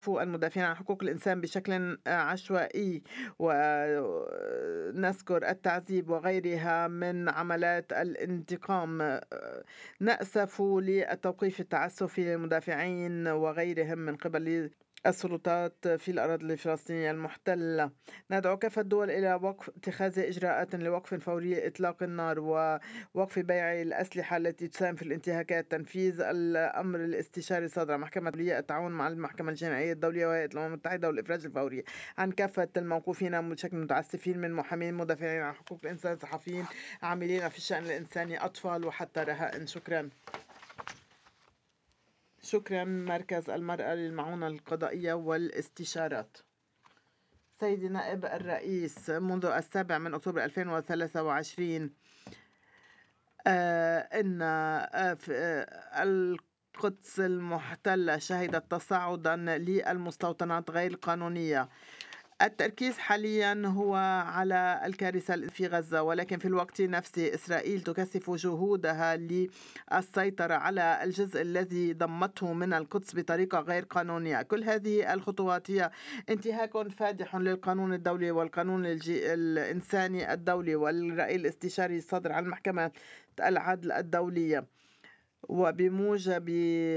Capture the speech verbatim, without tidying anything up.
المدافعين عن حقوق الإنسان بشكل عشوائي، ونذكر التعذيب وغيرها من عملات الانتقام. نأسف للتوقيف التعسفي للمدافعين وغيرهم من قبل السلطات في الأراضي الفلسطينية المحتلة. ندعو كافة الدول إلى وقف اتخاذ إجراءات لوقف فوري لإطلاق النار ووقف بيع الأسلحة التي تساهم في الانتهاكات، تنفيذ الأمر الاستشاري الصادر عن محكمة الدولية، التعاون مع المحكمة الجنائية الدولية وهيئة الأمم المتحدة، والإفراج الفوري عن كافة الموقوفين بشكل متعسفين من محامين، مدافعين عن حقوق الإنسان، صحفيين، عاملين في الشأن الإنساني، أطفال وحتى رهائن. شكرا. شكرا. مركز المرأة للمعونة القضائية والاستشارات. سيدي نائب الرئيس، منذ السابع من أكتوبر ألفين وثلاثة وعشرين آه إن آه آه القدس المحتلة شهدت تصاعدا للمستوطنات غير القانونية. التركيز حاليا هو على الكارثة في غزة، ولكن في الوقت نفسه إسرائيل تكثف جهودها للسيطرة على الجزء الذي ضمته من القدس بطريقة غير قانونية. كل هذه الخطوات هي انتهاك فادح للقانون الدولي والقانون الإنساني الدولي والرأي الاستشاري الصادر عن محكمة العدل الدولية، وبموجب